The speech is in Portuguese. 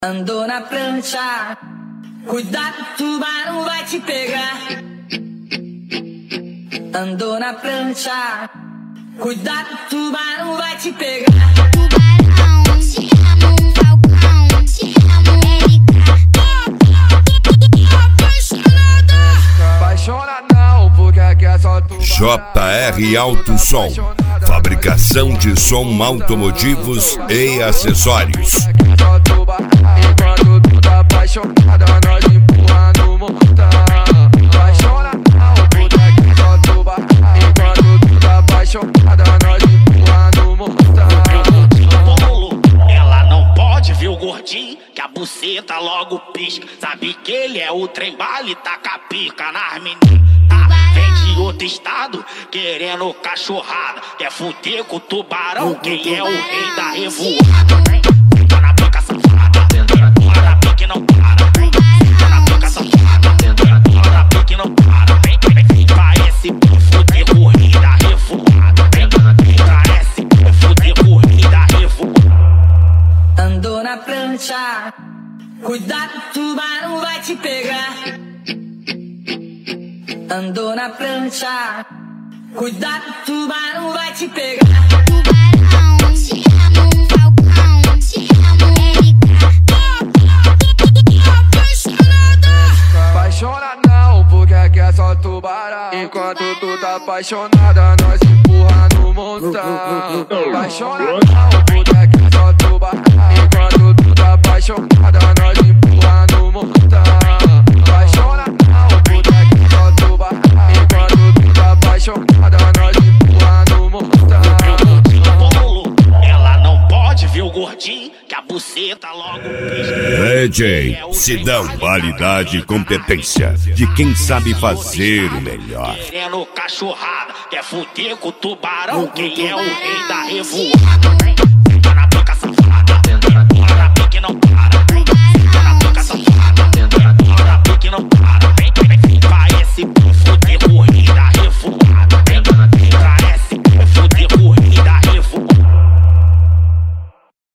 Andou na prancha, cuidado, o tubarão vai te pegar. Andou na prancha, cuidado, o tubarão vai te pegar. Tubarão, te amo, falcão, te amo, Apaixonadão, porque aqui é só tubarão. JR Alto Som, fabricação de som automotivos e acessórios. Enquanto tu tá apaixonada, nós empurra no montão. Apaixonadão, porque aqui é só tubarão. Enquanto tu tá apaixonada, nós empurra no montão. Ela não pode ver o gordinho, que a buceta logo pisca. Sabe que ele é o trem bala e taca pica nas meninas. Vem de outro estado, querendo cachorrada. Quer fuder com o tubarão, quem é o rei da revoada. Fica na pica safada, fica na pique não para. Fica na pica safada, fica na pique não para. Parece fuder com o rei da revoada. Parece fuder com o rei da revoada. Andou na prancha, cuidado, o tubarão vai te pegar. Andou na prancha, cuidado, o tubarão vai te pegar. tubarão, te amo, falcão, te amo, Apaixonadão, porque aqui é só tubarão. Enquanto tu tá apaixonada, nós empurra no montão. Apaixonadão, porque aqui é só tubarão. Enquanto tu tá apaixonada, nós empurra no montão. Apaixonadão, porque aqui é só tubarão. Enquanto tu tá apaixonada, nós empurra no montão. Ela não pode ver o gordinho, que a buceta logo pisca. DJ Sidão, qualidade e competência de quem sabe fazer o melhor. Querendo cachorrada, quer fuder com o tubarão, quem é o rei da revoada.